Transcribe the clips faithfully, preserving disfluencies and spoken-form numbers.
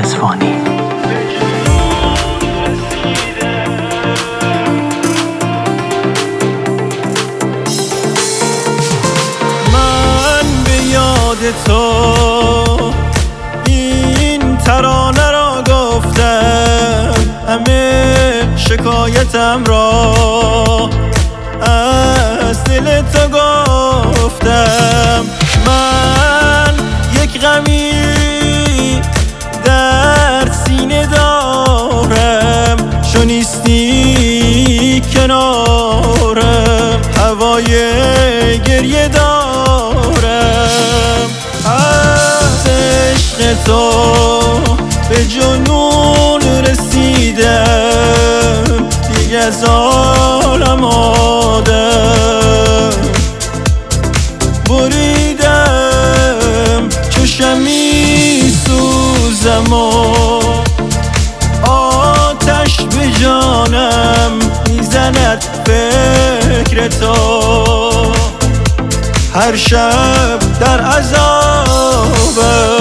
رضوانی. من به یاد تو این ترانه را گفتم، همه شکایتم را از دل تو گفتم. من یک غمی در سینه دارم، چون نیستی کنارم هوای گریه دارم. از عشق تو به جنون رسیدم، دیگه از عالم آدم بریدم. چو شمعی سوزم و آتش به جانم میزند فکر تو، هر شب در عذابم.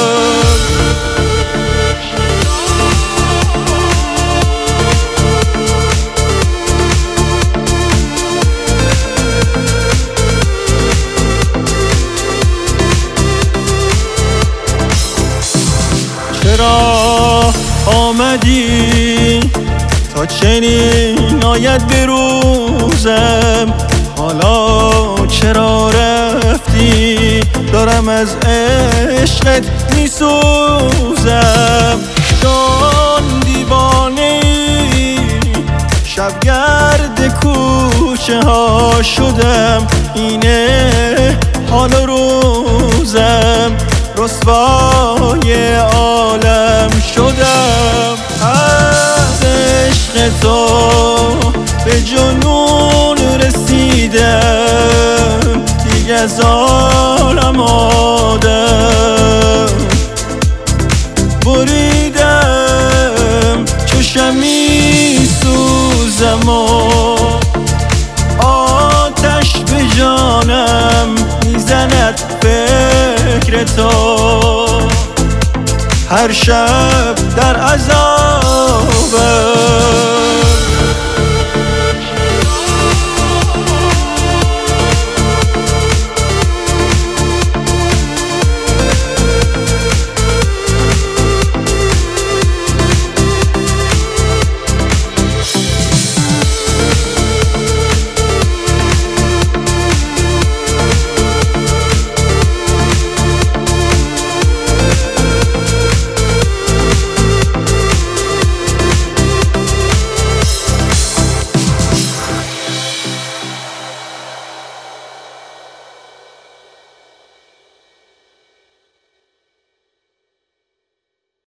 چرا آمدی تا چنین آید به روزم، حالا چرا رفتی دارم از عشقت میسوزم. چون دیوانه ای شبگرد کوچه ها شدم، اینه حال روزم رسوای عالم شدم. از عشق تو به جنون رسیدم، دیگه از عالم آدم بریدم. چو شمعی سوزم و آتش به جانم میزند فکر تو، هر شب در عذابم.